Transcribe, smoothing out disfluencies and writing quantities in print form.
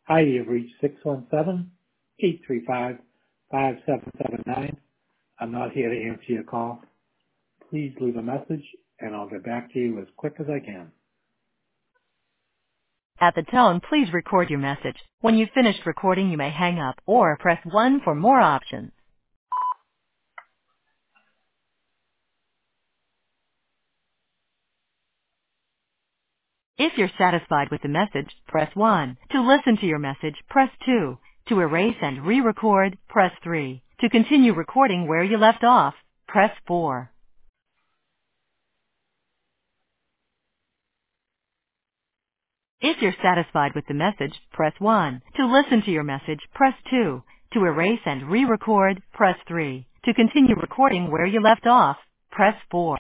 Hi, you've reached 617-835-5779. I'm not here to answer your call. Please leave a message and I'll get back to you as quick as I can. At the tone, please record your message. When you've finished recording, you may hang up or press 1 for more options. If you're satisfied with the message, press 1. To listen to your message, press 2. To erase and re-record, press 3. To continue recording where you left off, press 4. If you're satisfied with the message, press 1. To listen to your message, press 2. To erase and re-record, press 3. To continue recording where you left off, press 4.